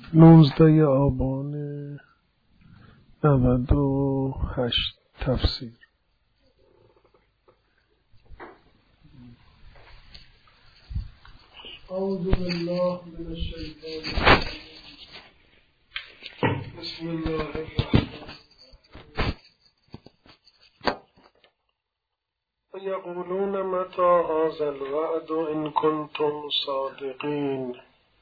19 آبان 98 تفسیر. اعوذ بالله من الشیطان الرجیم. بسم الله الرحمن الرحیم. یقولون متى هذا الوعد ان کنتم صادقین.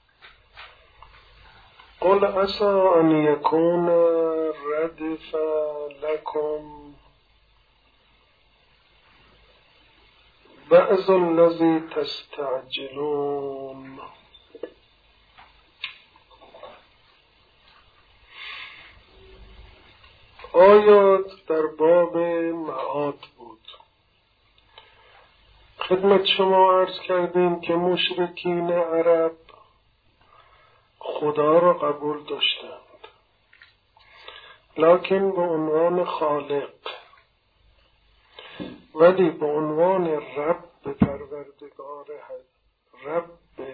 قل عسى أن يكون ردف لكم بعض الذي تستعجلون. آیات در باب معاد بود. خدمت شما عرض کردیم که مشرکین عرب خدا را قبول داشتند، لکن به عنوان خالق، ولی به عنوان رب پروردگار، رب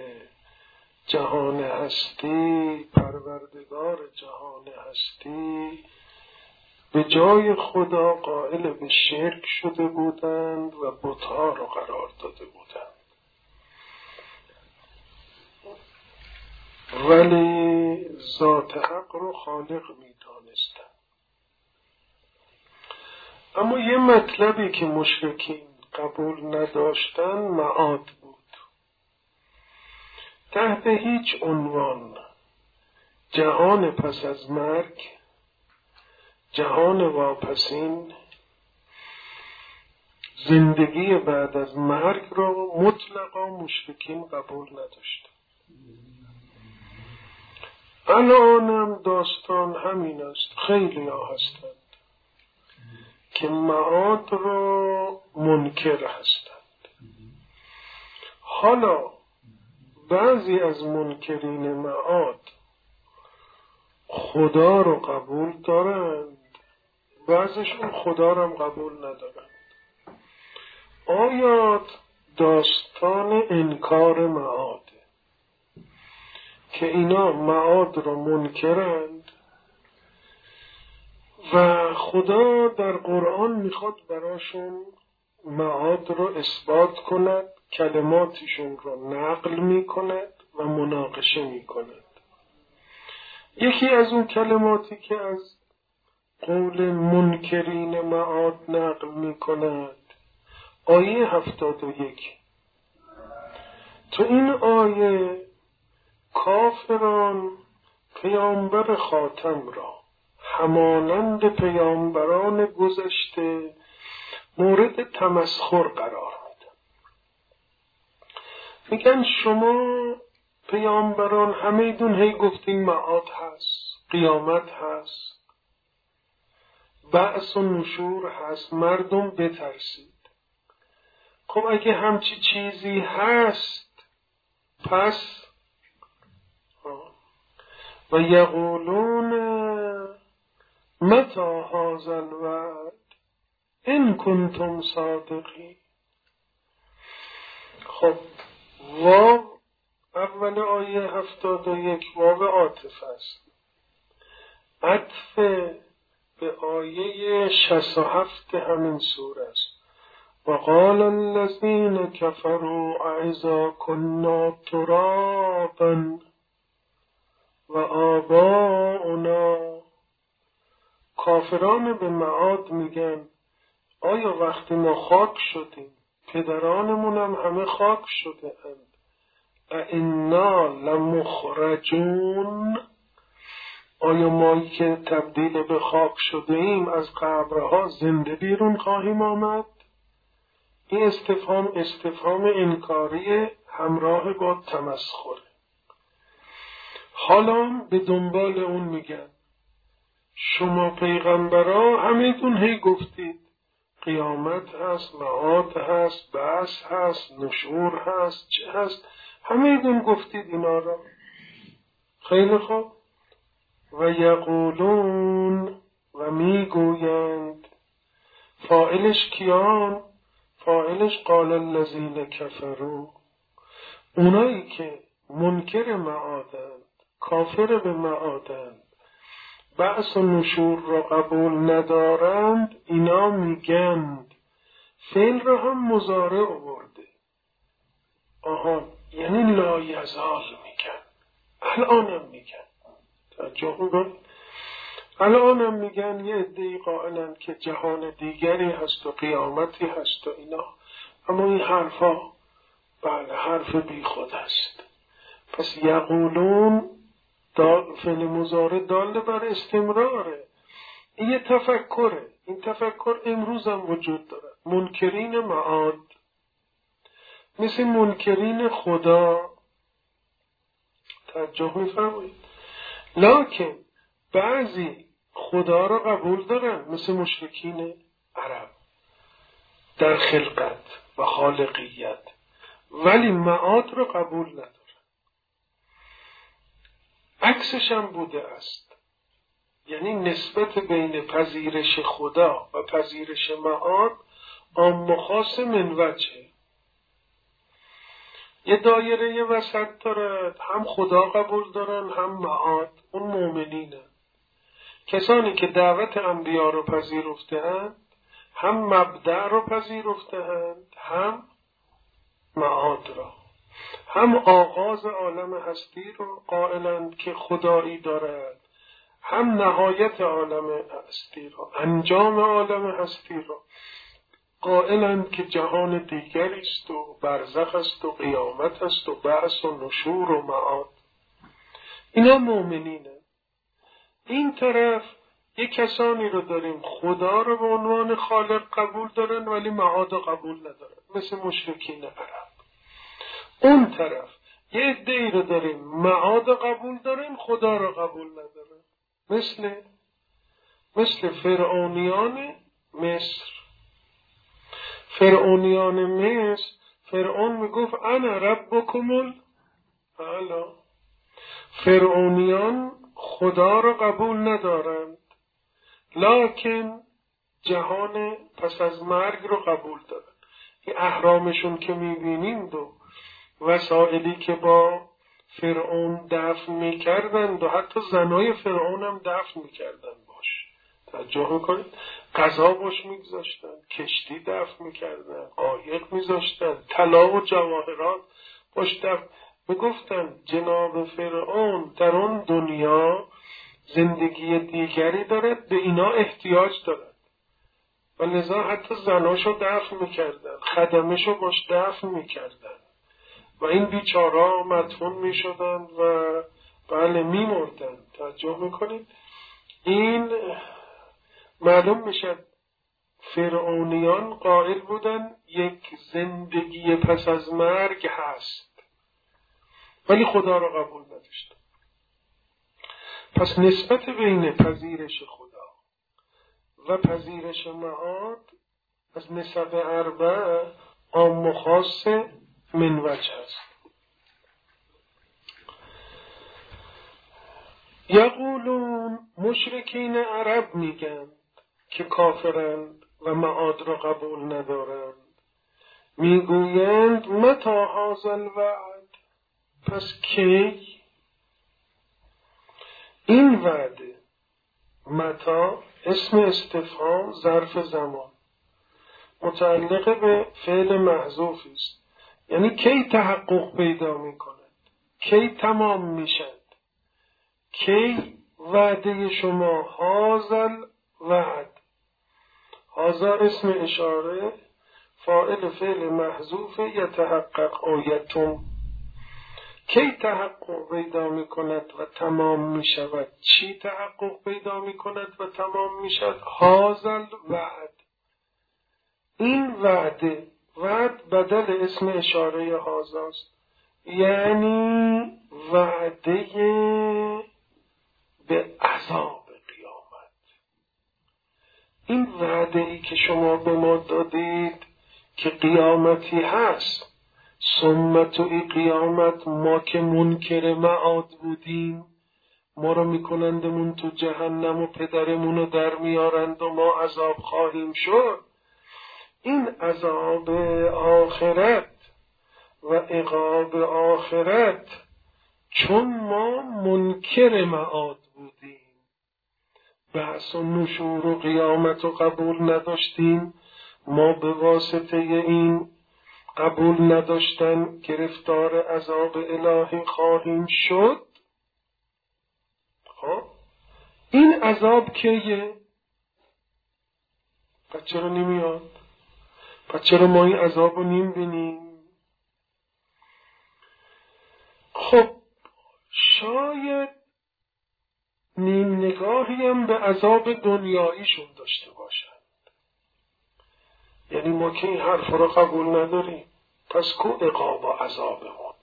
جهان هستی، پروردگار جهان هستی، به جای خدا قائل به شرک شده بودند و بت‌ها را قرار داده بودند. ولی ذات حق رو خالق می دانستن. اما یه مطلبی که مشرکین قبول نداشتن معاد بود. تحت هیچ عنوان جهان پس از مرگ، جهان واپسین، زندگی بعد از مرگ رو مطلقا مشرکین قبول نداشتن. الانم داستان همین است. خیلی ها هستند که معاد را منکر هستند. حالا بعضی از منکرین معاد خدا را قبول دارند، بعضیشون خدا را هم قبول ندارند. آیات داستان انکار معاد که اینا معاد را منکرند و خدا در قرآن میخواد براشون معاد را اثبات کند، کلماتشون را نقل میکند و مناقشه میکند. یکی از اون کلماتی که از قول منکرین معاد نقل میکند آیه 71. تو این آیه کافران پیامبر خاتم را همانند پیامبران گذشته مورد تمسخر قرار میدن. میگن شما پیامبران همه دون هی گفتین معاد هست، قیامت هست، بعث و نشور هست، مردم بترسید. خب اگه همچی چیزی هست پس و یقولون متى هذا الوعد ان کنتم صادقین. خب واو اول آیه 71 واو عاطفه است، عطف به آیه 67 همین سوره است. وقال الذين كفروا أإذا كنا ترابا و آباؤنا. کافران به معاد میگن آیا وقتی ما خاک شدیم، پدرانمون هم همه خاک شده اند، ائنا لمخرجون، آیا ما که تبدیل به خاک شده ایم از قبرها زنده بیرون خواهیم آمد؟ این استفهام انکاری همراه با تمسخر. حالا به دنبال اون میگن شما پیغمبرا همه‌تون هی گفتید قیامت هست، معاد هست، بعث هست، نشور هست، چه هست، همه‌تون گفتید اینا را. خیلی خوب. و یقولون و میگویند، فاعلش کیان؟ فاعلش قال الذین کفروا، اونایی که منکر معادند، کافر به معادند، بعث و نشور را قبول ندارند، اینا میگند فعل را هم مضارع آورده. یعنی لا یزال میگن، الانم میگن. الانم میگن یه عده‌ای قائلن که جهان دیگری هست و قیامتی هست و اینا، اما این حرفا بله حرف بی خود است. پس یقولون فعل مضارع دال بر استمراره. این یه تفکره. این تفکر امروز هم وجود داره. منکرین معاد مثل منکرین خدا توجه می‌فرمایید، لکن بعضی خدا را قبول دارن مثل مشرکین عرب در خلقت و خالقیت، ولی معاد را قبول ندارن. عکسش هم بوده است، یعنی نسبت بین پذیرش خدا و پذیرش معاد عام و خاص من وجهه. یه دایره یه وسط داره، هم خدا قبول دارن هم معاد، اون مؤمنینه. کسانی که دعوت انبیا رو پذیرفته‌اند، هم مبدأ رو پذیرفته‌اند هم معاد را، هم آغاز عالم هستی رو قائلند که خدایی دارد، هم نهایت عالم هستی رو، انجام عالم هستی رو قائلند که جهان دیگری است و برزخ است و قیامت است و بعث و نشور و معاد. اینا مؤمنینه. این طرف یک کسانی رو داریم خدا رو به عنوان خالق قبول دارن ولی معاد رو قبول ندارن مثل مشرکین عرب. اون طرف یه عده‌ای رو داریم معاد رو قبول دارن خدا رو قبول ندارن مثل فرعونیان مصر. فرعونیان مصر، فرعون میگفت انا ربکم الاعلی. فرعونیان خدا را قبول ندارند، لکن جهان پس از مرگ رو قبول دارند. این اهرامشون که میبینید و وسائلی که با فرعون دفن میکردند و حتی زنای فرعون هم دفن میکردند باش. توجه میکنید؟ غذا باش میگذاشتن، کشتی دفن میکردن، قایق میذاشتن، طلا و جواهرات باش دفن. میگفتن جناب فرعون در اون دنیا زندگی دیگری دارد، به اینا احتیاج دارد و لذا حتی زناشو دفن میکردن، خدمشو باش دفن میکردن و این بیچارا مدفون میشدن و بله میمردن. توجه میکنید؟ این معلوم میشه فرعونیان قائل بودن یک زندگی پس از مرگ هست ولی خدا را قبول نداشتن. پس نسبت بین پذیرش خدا و پذیرش معاد از نسب اربع عام و خاص من وجه است. یقولون مشرکین عرب میگن که کافرند و معاد را قبول ندارند، میگویند متی هذا الوعد، پس کی این وعده؟ متی اسم استفهام ظرف زمان متعلق به فعل محذوف است، یعنی کی تحقق پیدا میکند، کی تمام میشد، کی وعده شما هذا الوعد. هذا اسم اشاره، فاعل فعل محذوف یتحقق آیتم. کی تحقق پیدا می کند و تمام می شود؟ چی تحقق پیدا می کند و تمام می شود؟ هذا الوعد، این وعده. وعد بدل اسم اشاره هذا است، یعنی وعده به عذاب قیامت. این وعده ای که شما به ما دادید که قیامتی هست، ثم تو ای قیامت ما که منکر معاد بودیم ما رو میکنندمون تو جهنم و پدرمون رو در میارند و ما عذاب خواهیم شد. این عذاب آخرت و عقاب آخرت چون ما منکر معاد بودیم، بحث و نشور و قیامت و قبول نداشتیم، ما به واسطه این قبول نداشتن گرفتار عذاب الهی خواهیم شد. خب این عذاب کیه؟ پس چرا نمیاد؟ پس چرا ما این عذاب رو نمیبینیم؟ خب شاید نیم نگاهی هم به عذاب دنیاییشون داشته باشن. یعنی ما که این حرف رو قبول نداریم، پس کو عقاب و عذابمون؟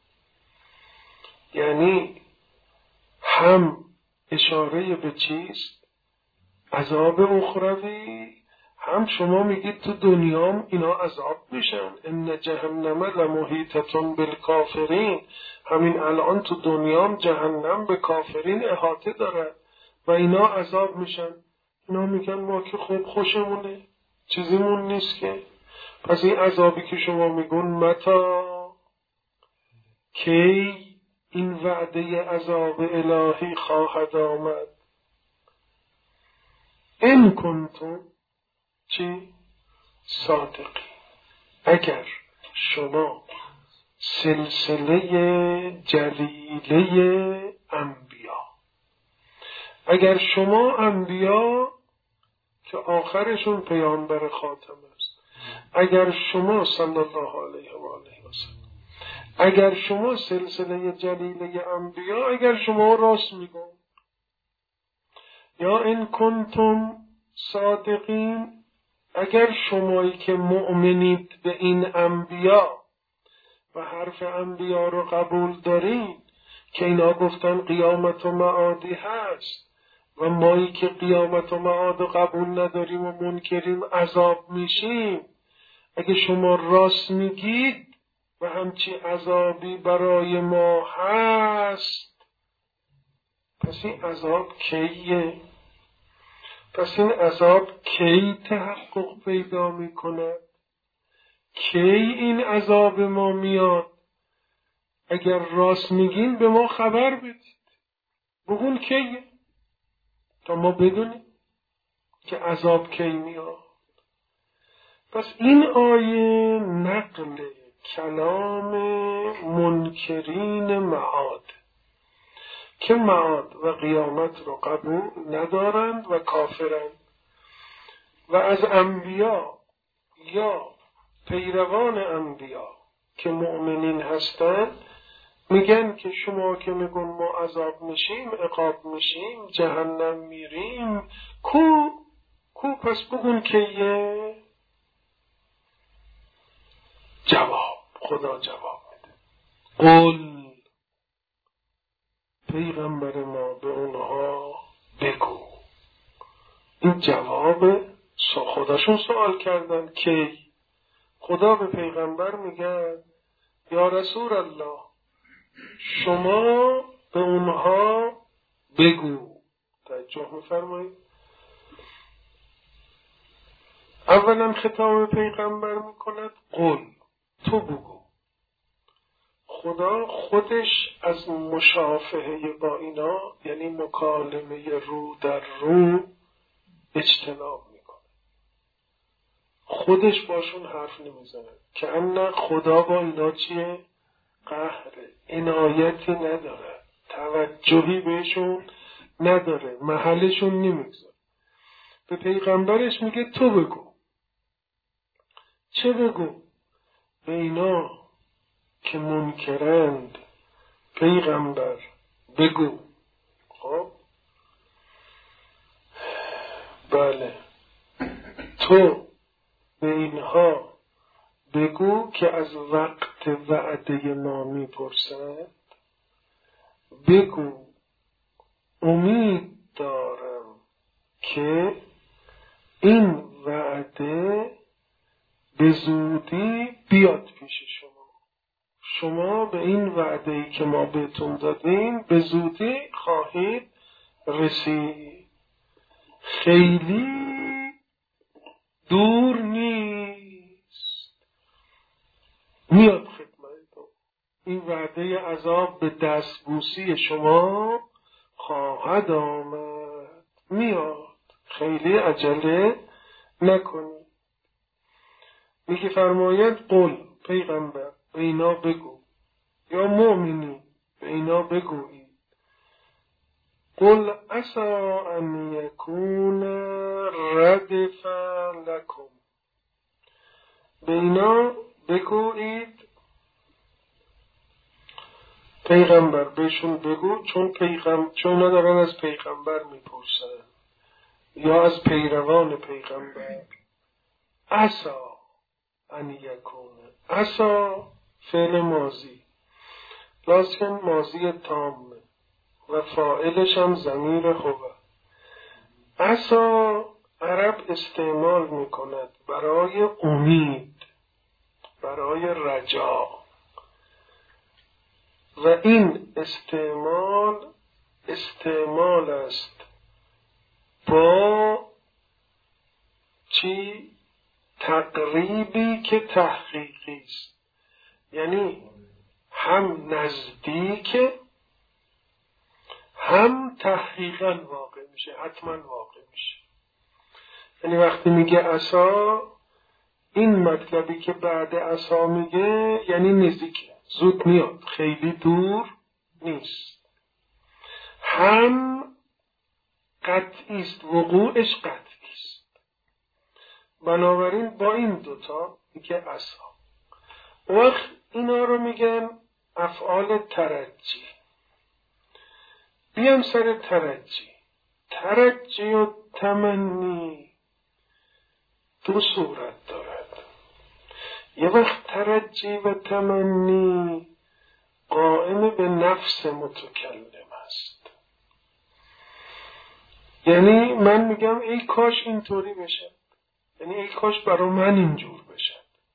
یعنی هم اشاره به چیست؟ عذاب اخروی، هم شما میگید تو دنیام اینا عذاب میشن. ان جهنم لمحیطة بالکافرین، همین الان تو دنیام جهنم به کافرین احاطه داره و اینا عذاب میشن. اینا میگن ما که خوب خوشمونه، چیزیمون نیست که. پس این عذابی که شما میگون متا، کی این وعده عذاب الهی خواهد آمد؟ ان کنتم چی؟ صادقی، اگر شما سلسله جلیله انبیا، اگر شما انبیا که آخرشون پیامبر خاتم است، اگر شما صلی الله علیه و آله و سلم، اگر شما سلسله جلیله انبیا، اگر شما راست میگون، یا ان کنتم صادقین، اگر شمایی که مؤمنید به این انبیا و حرف انبیا رو قبول دارین که اینا گفتن قیامت و معادی هست و مایی که قیامت و معاد قبول نداریم و منکریم عذاب میشیم، اگه شما راست میگید و همچی عذابی برای ما هست، پس این عذاب کیه؟ پس این عذاب کی تحقق پیدا میکنه؟ کی این عذاب ما میاد؟ اگر راست میگین به ما خبر بدید، بگون کیه تا ما بدونیم که عذاب کی میاد. پس این آیه نقل کلام منکرین معاد که معاد و قیامت رو قبول ندارند و کافرند و از انبیا یا پیروان انبیا که مؤمنین هستند میگن که شما که میگن ما عذاب میشیم، عقاب میشیم، جهنم میریم، کو پس بگون که یه جواب. خدا جواب میده، قل پیغمبر ما به اونها بگو. این جواب خودشون سوال کردن که خدا به پیغمبر میگه یا رسول الله شما به اونها بگو. توجه میفرمایید، اولا خطاب پیغمبر میکند قل، تو بگو. خدا خودش از مشافهه با اینا یعنی مکالمه رو در رو اجتناب میکنه، خودش باشون حرف نمیزنه، که ان خدا با اینا چیه؟ قهره، عنایتی نداره، توجهی بهشون نداره، محلشون نمیگذاره. به پیغمبرش میگه تو بگو. چه بگو؟ به اینا که منکرند پیغمبر بگو. خب بله، تو به اینها بگو که از وقت وعده ما میپرسند، بگو امید دارم که این وعده به زودی بیاد پیش شما به این وعده‌ای که ما بهتون دادیم به زودی خواهید رسید، خیلی دور نیست، میاد خدمتتون. این وعده عذاب به دستبوسی شما خواهد آمد، میاد، خیلی عجله نکنید. میگه فرماید قل، پیغمبر به اینا بگو، یا مؤمنی به اینا بگویید، قل عسى ان یکون ردف لکم، به اینا بگویید، پیغمبر بهشون بگو، چون اینا دارن از پیغمبر میپرسن یا از پیروان پیغمبر. عسى ان یکون، عسى فعل ماضی لازم ماضی تامه و فاعلش هم ضمیر خوبه. عسى عرب استعمال میکند برای امید، برای رجا، و این استعمال است با چی؟ تقریبی که تحقیقی است، یعنی هم نزدیک هم تحقیقا واقع میشه، حتما واقع میشه. یعنی وقتی میگه عسا، این مطلبی که بعد عسا میگه یعنی نزدیکه، زود میاد، خیلی دور نیست. هم قطعی است، وقوعش قطعی است. بنابراین با این دوتا میگه عسا. وقت اینا رو میگن افعال ترجی. بیام سر ترجی. ترجی و تمنی دو صورت دارد. یه وقت ترجی و تمنی قائم به نفس متکلم است، یعنی من میگم ای کاش اینطوری بشه، یعنی ای کاش برای من اینجور بشه.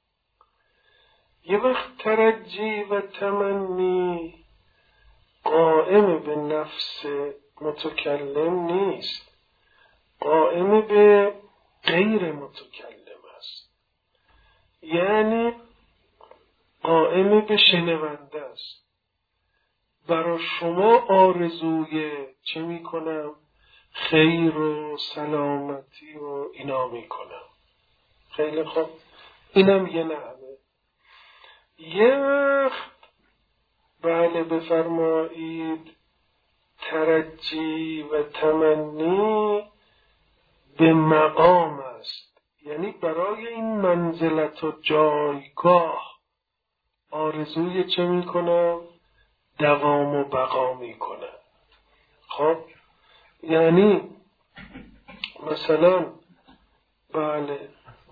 یه وقت ترجی و تمنی قائم به نفس متکلم نیست، قائم به غیر متکلم است، یعنی قائم به شنونده است. برای شما آرزوی چه میکنم؟ خیر و سلامتی و اینا میکنم. خیلی خوب، اینم یه نحوه. یه وقت بله بفرمایید ترجی و تمنی به مقام است، یعنی برای این منزلت و جایگاه آرزوی چه میکنم؟ دوام و بقا میکنم. خب یعنی مثلا بله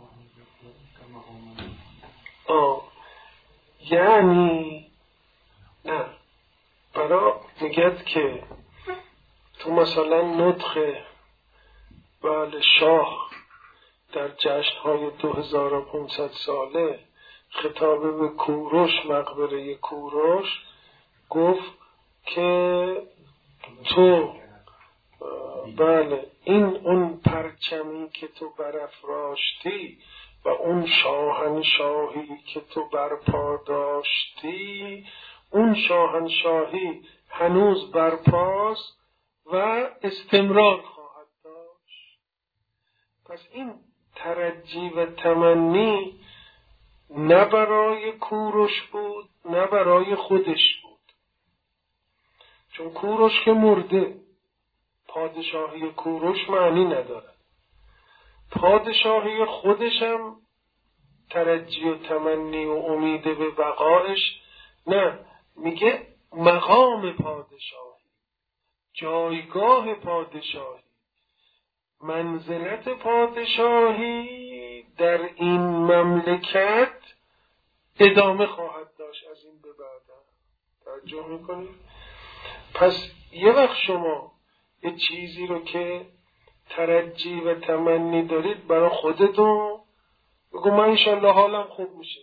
یعنی نه، برای میگد که تو مثلا نطق بله شاه در جشنهای 2500 ساله خطاب به کوروش، مقبره کوروش، گفت که تو بله این اون پرچمی که تو برافراشتی و اون شاهنشاهی که تو برپا داشتی، اون شاهنشاهی هنوز برپاست و استمرار خواهد داشت. پس این ترجی و تمنی نه برای کوروش بود نه برای خودش بود، چون کوروش که مرده، پادشاهی کوروش معنی نداره. پادشاهی خودشم ترجی و تمنی و امید به بقایش نه، میگه مقام پادشاهی، جایگاه پادشاهی، منزلت پادشاهی در این مملکت ادامه خواهد داشت از این به بعد. توجه میکنید؟ پس یه وقت شما یه چیزی رو که ترجی و تمنی دارید برای خودتون، بگو من انشالله حالم خوب میشه.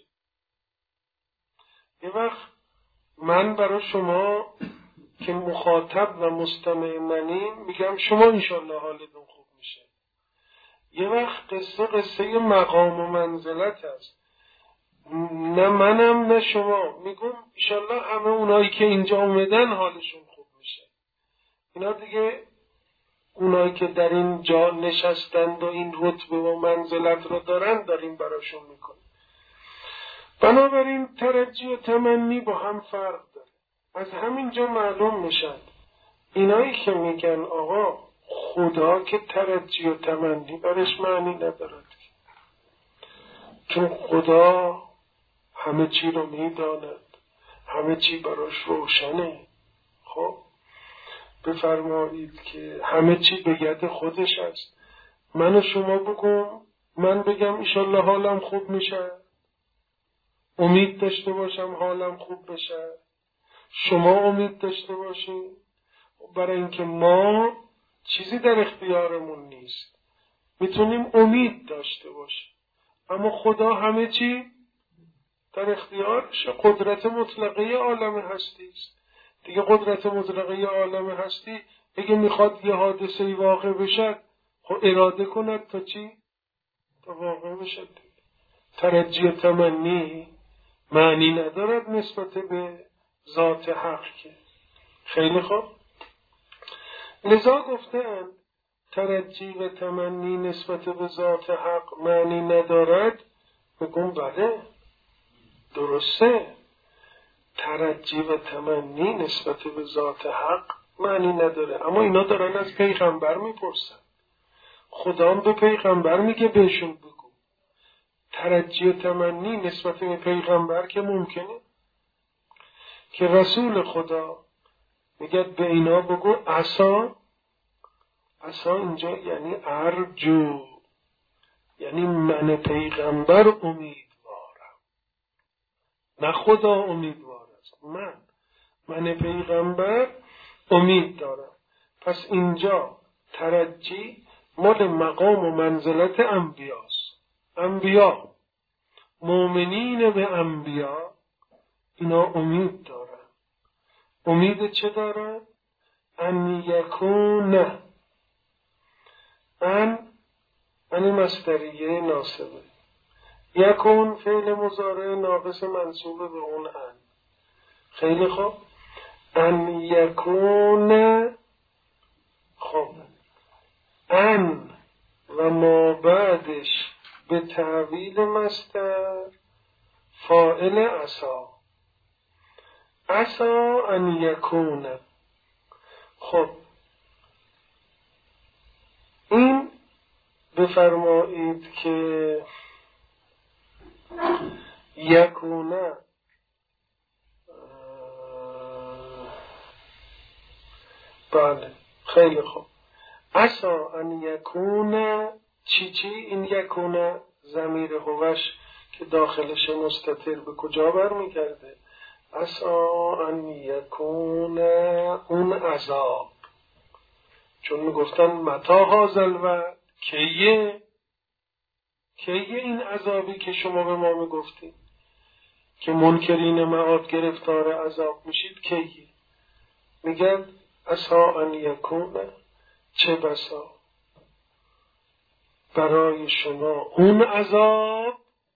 یه وقت من برای شما که مخاطب و مستمع منیم میگم شما انشالله حالتون خوب میشه. یه وقت قصه مقام و منزلت هست. نه منم نه شما. میگم انشالله همه اونایی که اینجا اومدن حالشون خوب میشه. اینا دیگه اونایی که در این جا نشستند و این رتبه و منزلت رو داریم براشون میکنیم. بنابراین ترجی و تمنی با هم فرق داره. از همینجا معلوم میشن اینایی که میگن آقا خدا که ترجی و تمنی برش معنی ندارد، چون خدا همه چی رو میداند، همه چی براش روشنه. خب بفرمایید که همه چی به ید خودش است. من و شما بگم، من بگم انشالله حالم خوب میشه، امید داشته باشم حالم خوب بشه، شما امید داشته باشید، برای اینکه ما چیزی در اختیارمون نیست، میتونیم امید داشته باشیم، اما خدا همه چی در اختیارشه. قدرت مطلقه عالم هستی است دیگه. قدرت مطلقه عالم هستی اگه میخواد یه حادثه واقع بشه، خب اراده کند تا چی؟ تا واقع بشه. ترجی و تمنی معنی ندارد نسبت به ذات حق که. خیلی خوب، لذا گفتن ترجی و تمنی نسبت به ذات حق معنی ندارد. بگم بله درسته، ترجی و تمنی نسبت به ذات حق معنی نداره، اما اینا دارن از پیغمبر میپرسن. خدا هم به پیغمبر میگه بهشون بگو. ترجی و تمنی نسبت به پیغمبر که ممکنه که رسول خدا میگه به اینا بگو عسا اینجا یعنی ارجو، یعنی من پیغمبر امیدوارم، نه خدا امیدوار است، من پیغمبر امید دارم. پس اینجا ترجی مال مقام و منزلت انبیاست. انبیا مؤمنین به انبیا اینا امید دارن. امید چه دارن؟ ان یکون، ان مصدریه ناصبه، یکون فعل مضارع ناقص منصوب به اون ان. خیلی خوب، ان یکون. خب ان و ما بعدش به تعویل مصدر فاعل عسا، عسا ان یکون. خب این بفرمایید که یکونه بله خیلی خوب. عسا ان یکونه چی این یکونه ضمیر هوش که داخلش مستتر به کجا برمیگرده؟ عسا ان یکونه اون عذاب، چون میگفتن متا هازل و کیه این عذابی که شما به ما میگفتید که منکرین معاد گرفتار عذاب میشید کیه؟ میگن عسا ان یکونه، چه بسا برای شما اون عذاب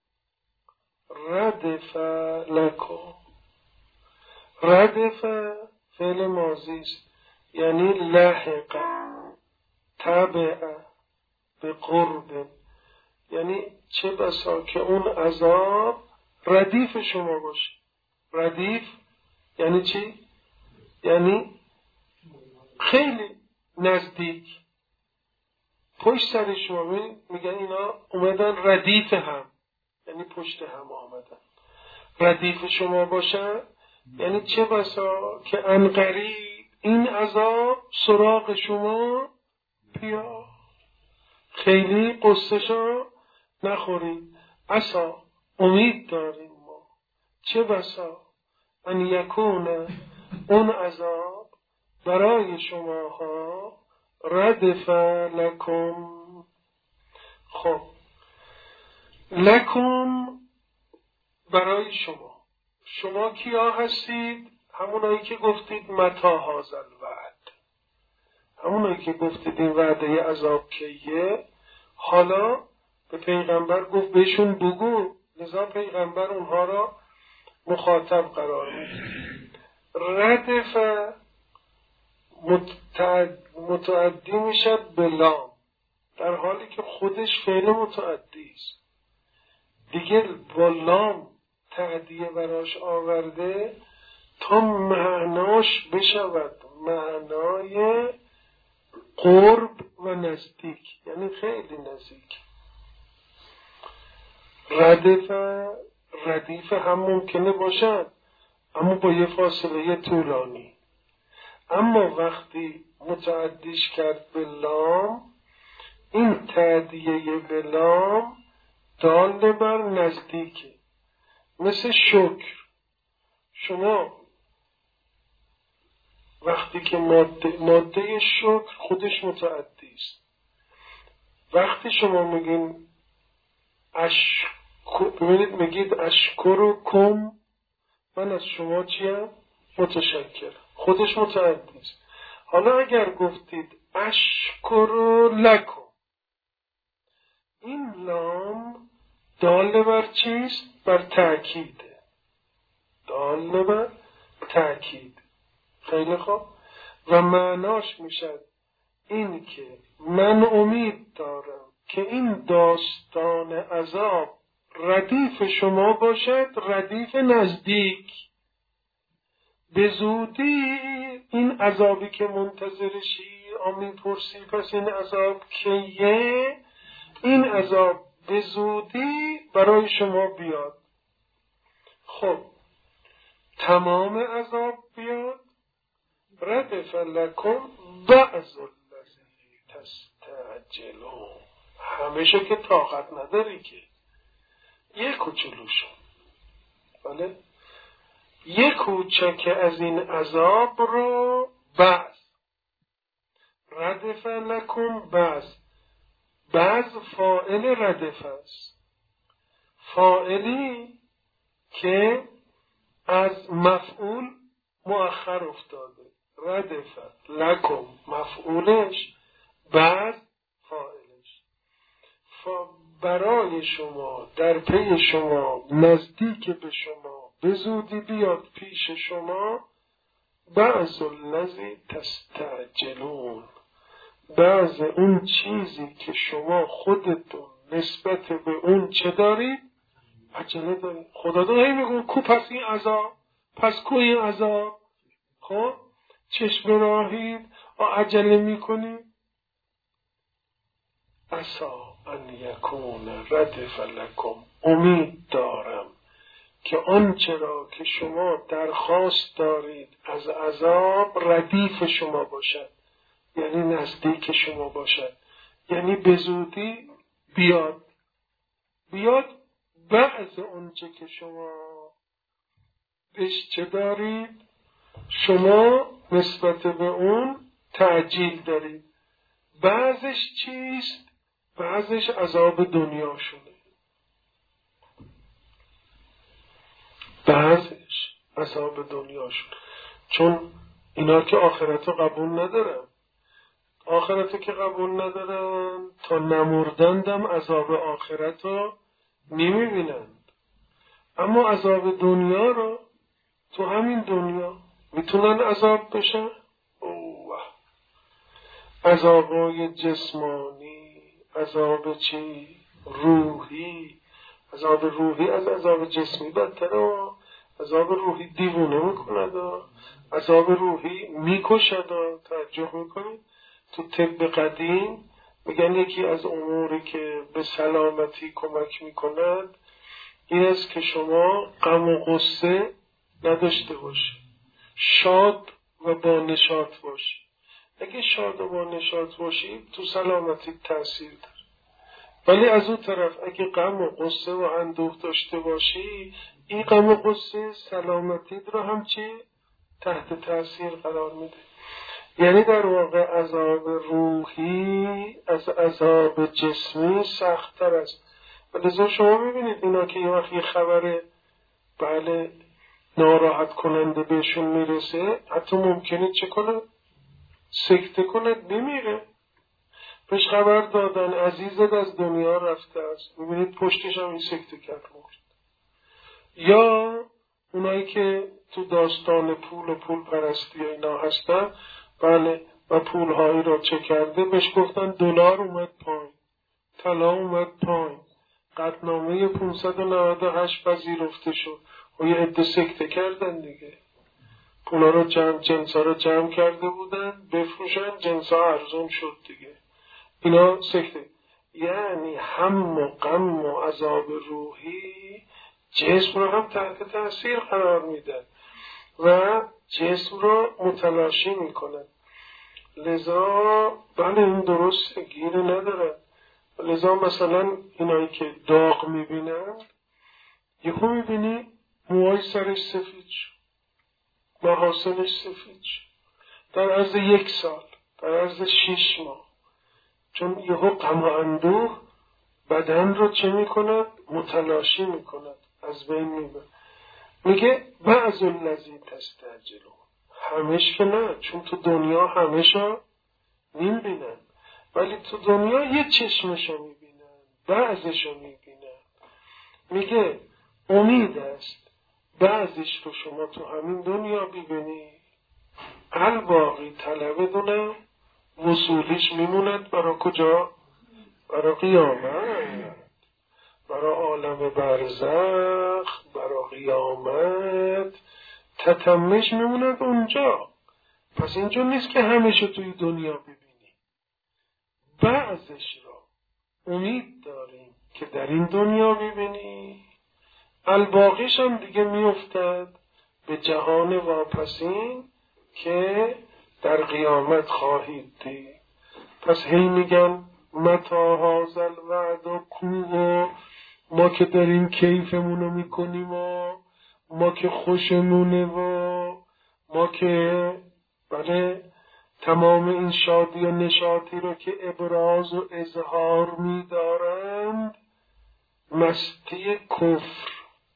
ردف لکم. ردف فعل ماضی است، یعنی لحق تبع به قرب، یعنی چه بسا که اون عذاب ردیف شما باشه. ردیف یعنی چی؟ یعنی خیلی نزدیک، پشت سر شما. میگن اینا اومدن ردیف هم، یعنی پشت هم آمدن. ردیف شما باشه یعنی چه بسا که عنقریب این عذاب سراغ شما بیا، خیلی قصه‌شو نخورید. عسا امید داریم ما، چه بسا ان یکون اون عذاب برای شماها ردف لکم. خب لکم برای شما کیا هستید؟ همونایی که گفتید متا هازل وعد، همونایی که گفتید این وعده عذاب کیه. حالا به پیغمبر گفت بهشون بگو لذا پیغمبر اونها را مخاطب قرار میده. ردف متعدی میشد به لام، در حالی که خودش فعل متعدی است. دیگه با لام تعدیه براش آورده تا معناش بشود معنای قرب و نزدیک، یعنی خیلی نزدیک. ردیف هم ممکنه باشد اما با یه فاصله طولانی. اما وقتی متعدیش کرد به لام، این تعدیه به لام دال بر نزدیکه. مثل شکر، شما وقتی که ماده شکر خودش متعدی است، وقتی شما میگین میگید اشکرکم، من از شما چیم؟ متشکرم، خودش متعدی است. حالا اگر گفتید اشکر لکم، این لام دال بر چیست؟ بر تأکیده، دال بر تأکید. خیلی خوب. و معناش میشد این که من امید دارم که این داستان عذاب ردیف شما باشد، ردیف نزدیک. به زودی این عذابی که منتظرشی میپرسی پس این عذاب کیه؟ این عذاب به زودی برای شما بیاد. خب تمام عذاب بیاد، ردف لکم بعض الذی تستعجلون، همیشه که طاقت نداری که یک کوچولوشو، بله یک کوچک از این عذاب رو بعض. ردف لکم بعض فاعل ردف است، فاعلی که از مفعول مؤخر افتاده. ردف لکم مفعولش، بعض فاعلش. برای شما، در پی شما، نزدیک به شما، به زودی بیاد پیش شما، بعض الذی تستعجلون، بعض اون چیزی که شما خودتون نسبت به اون چه دارید؟ عجله دارید. خدا داره میگه کو پس این عذاب، پس کو این عذاب. خب چشم راهید عجله میکنید. عسا ان یکون ردف لکم، امید دارم که آنچه را که شما درخواست دارید از عذاب ردیف شما باشد، یعنی نزدیک شما باشد، یعنی به زودی بیاد بعض اونچه که شما بهش چه دارید، شما نسبت به اون تعجیل دارید. بعضش چیست؟ بعضش عذاب دنیا شده، بعضش عذاب دنیا شده. چون اینا که آخرت رو قبول ندارن، آخرت که قبول ندارن تا نمردندم عذاب آخرت رو نمیبینند. اما عذاب دنیا رو تو همین دنیا میتونن عذاب بشن. عذابای جسمانی، عذاب چی؟ روحی. عذاب روحی از عذاب جسمی بدتره. عذاب روحی دیوونه میکند، عذاب روحی میکشد. توجه میکنید تو طب قدیم میگن یکی از اموری که به سلامتی کمک میکند این است که شما غم و غصه نداشته باشی، شاد و با نشاط باشی. اگه شاد و با نشاط باشی تو سلامتی تأثیر داره. ولی از اون طرف اگه غم و غصه و اندوه داشته باشی، این غم و غصه سلامتیت رو هم چی؟ تحت تأثیر قرار میده. یعنی در واقع عذاب روحی از عذاب جسمی سخت‌تر است. ولذا شما ببینید اینا که یه وقت یه خبر بله ناراحت کننده بهشون میرسه، حتی ممکنه چه کنه؟ سکته کنه، بمیره. بهش خبر دادن عزیزت از دنیا رفته است، میبینید پشتش هم این سکته کرد مرد. یا اونایی که تو داستان پول و پول پرستی و اینا هستن، بله، و پولهایی را چه کرده، بهش گفتن دلار اومد پایین، طلا اومد پایین، قطعنامه 598 پذیرفته شد و یه عده سکته کردن دیگه. پولا رو جنسا رو جمع کرده بودن بفروشن، جنسا ارزون شد دیگه، اینا سکته. یعنی هم و غم و عذاب روحی جسم رو هم تحت تاثیر قرار میدن و جسم رو متلاشی میکنن. لذا بله این درسته، گیره ندارن. لذا مثلا اینایی که داغ میبینن، یکو میبینی موهای سرش سفید شد، محاسنش سفید شد در عرض 1 سال، در عرض 6 ماه، چون یهو غم و اندوه بدن رو چه میکند؟ متلاشی میکند، از بین میبرد. میگه بعض الذی تستعجلون، همش که نه، چون تو دنیا همشا نمیبینن، ولی تو دنیا یه چشمشو میبینن، بعضشو میبینن. میگه امید است بعضش رو شما تو همین دنیا ببینی، الباقی طلب دونم وصولیش میموند برای کجا؟ برای قیامت، برای عالم برزخ، برای قیامت، تتمش میموند اونجا. پس اینجا نیست که همشو توی دنیا ببینی، بعضش را امید داریم که در این دنیا ببینی، الباقیش هم دیگه میافتد به جهان واپسین که در قیامت خواهید دید. پس هی میگن متی هذا الوعد و کو، ما که داریم کیفمونو میکنیم و ما که خوشمونه و ما که بله تمام این شادی و نشاطی رو که ابراز و اظهار می‌دارند مستی کفر،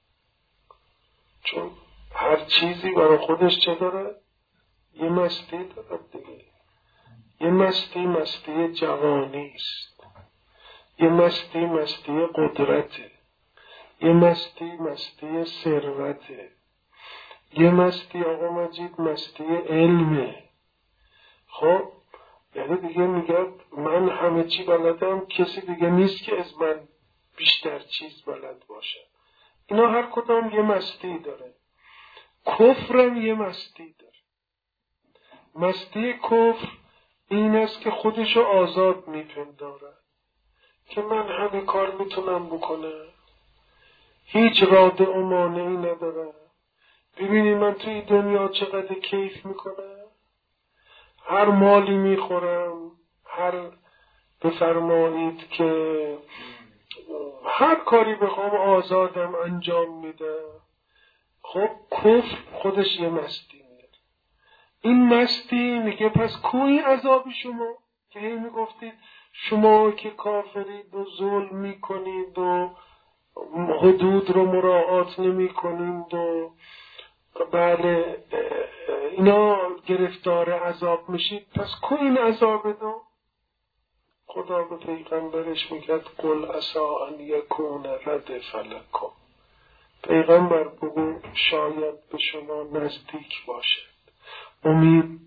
چون هر چیزی برای خودش چه داره؟ یه مستی داره دیگه. یه مستی جوانی است، یه مستی قدرته، یه مستی ثروته، یه مستی آقا مجید مستی علمه. خب یعنی دیگه میگه من همه چی بلدم، کسی دیگه نیست که از من بیشتر چیز بلد باشه. اینا هر کدام یه مستی داره. کفرم یه مستی داره. مستی کفر این است که خودشو آزاد میپنداره که من همه کار میتونم بکنم، هیچ راده و مانعی ندارم. ببینی من توی دنیا چقدر کیف میکنم، هر مالی میخورم، هر بفرمایید که هر کاری بخوام آزادم انجام میدم. خب کفر خودش یه مستی میاره. این مستی میگه پس کوی عذاب شما که هی میگفتید شما که کافرید و ظلم میکنید و حدود رو مراعات نمیکنید و بله اینا گرفتار عذاب میشید، پس کو این عذاب دو؟ خدا به پیغمبرش میگه قل عسی ان یکون ردف لکم، پیغمبر بگو شاید به شما نزدیک باشد. امید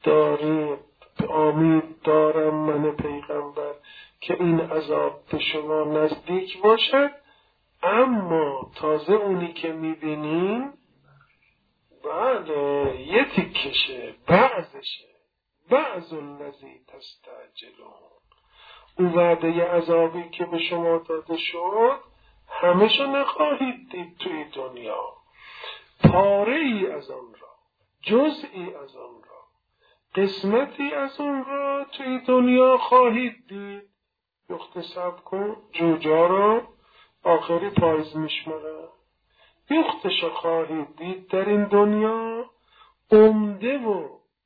دارم من پیغمبر که این عذاب به شما نزدیک باشد، اما تازه اونی که میبینین بله یه تیکشه، بعضشه، بعض الذی تستعجلون. اون وعده عذابی که به شما داده شد همشو نخواهید دید توی دنیا، پاره ای از آن را، جزئی از آن را، قسمتی از آن را توی دنیا خواهید دید. یختصب کن جوجا را آخری پاییز میشماره، یختشو خواهید دید در این دنیا، عمده و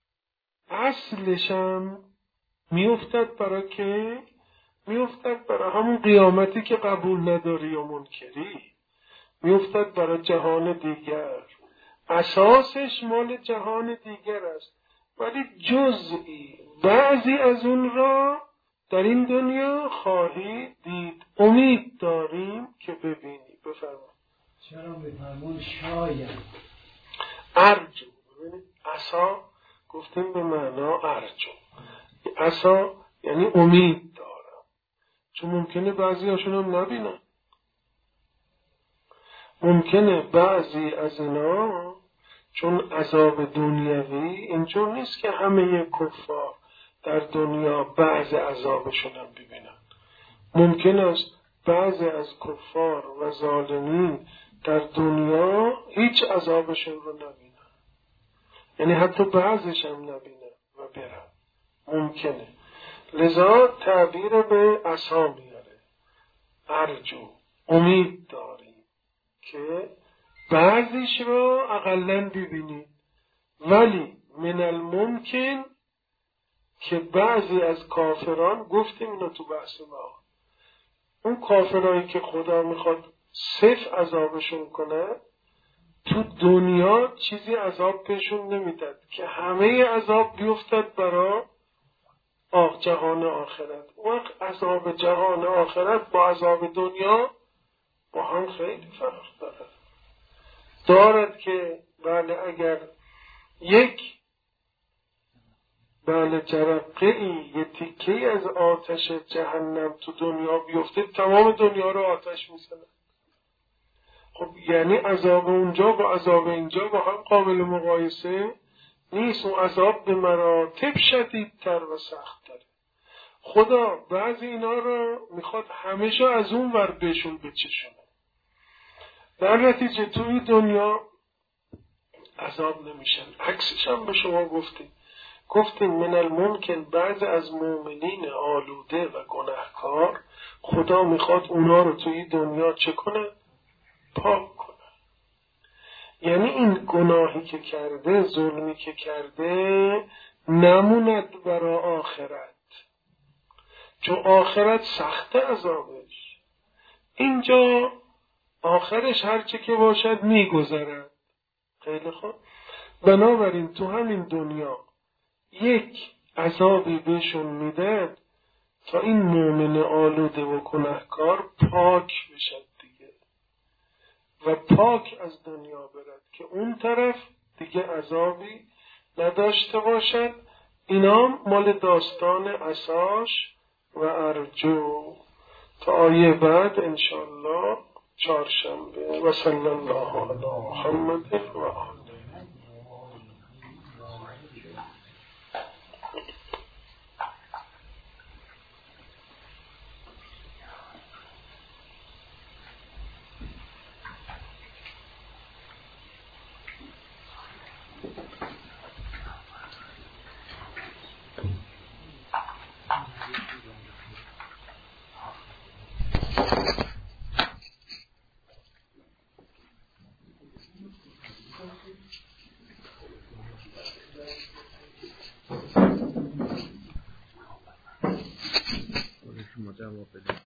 اصلشم میافتد برای که میافتد برای همون قیامتی که قبول نداری و منکری، میافتد برای جهان دیگر، اساسش مال جهان دیگر است، ولی جزئی بعضی از اون را در این دنیا خواهی دید. امید داریم که ببینی. بفرمایید. چرا میفرمون شاید ارجو؟ ببینید عسا گفتیم به معنا ارجو. عسا یعنی امید دارم، چون ممکنه بعضی هاشون هم نبینن. ممکنه بعضی از اینا چون عذاب دنیوی اینجور نیست که همه کفار در دنیا بعض عذابشون هم ببینن. ممکن است بعضی از کفار و ظالمین در دنیا هیچ عذابشون رو نبینن، یعنی حتی بعضش هم نبینن و برن. ممکنه. لذا تعبیر به عصا میاره. ارجو، امید داریم که بعضیش رو اقلن ببینید، ولی من الممکن که بعضی از کافران، گفتیم اینو تو بحث ما، اون کافرایی که خدا میخواد صفر عذابشون کنه تو دنیا چیزی عذاب بهشون نمیداد که همه عذاب بیفتد برای جهان آخرت. وقت عذاب جهان آخرت با عذاب دنیا با هم خیلی فرق دارد که بله اگر یک جرقه‌ای یه تیکه‌ای از آتش جهنم تو دنیا بیفته تمام دنیا رو آتش میزنه. خب یعنی عذاب اونجا با عذاب اینجا با هم قابل مقایسه نیست. اون عذاب به مراتب شدیدتر و سخت‌تره. خدا بعضی اینا رو میخواد همیشه از اون ور بهشون بچشونه. در نتیجه توی دنیا عذاب نمیشن. عکسش هم به شما گفتیم من الممکن بعض از مؤمنین آلوده و گناهکار خدا میخواد اونا رو توی دنیا چه کنه؟ پاک کنه. یعنی این گناهی که کرده، ظلمی که کرده نموند برای آخرت، چون آخرت سخت عذابش. اینجا آخرش هرچه که باشد میگذرد. خیلی خوب. بنابراین تو همین دنیا یک عذابی بهشون میدد تا این مؤمن آلوده و گناهکار پاک بشد دیگه و پاک از دنیا برد که اون طرف دیگه عذابی نداشته باشد. اینا مال داستان عصاش و ارجو. تا آیه بعد انشاءالله چهارشنبه. و صلی الله علی محمد و آله. جواب بده.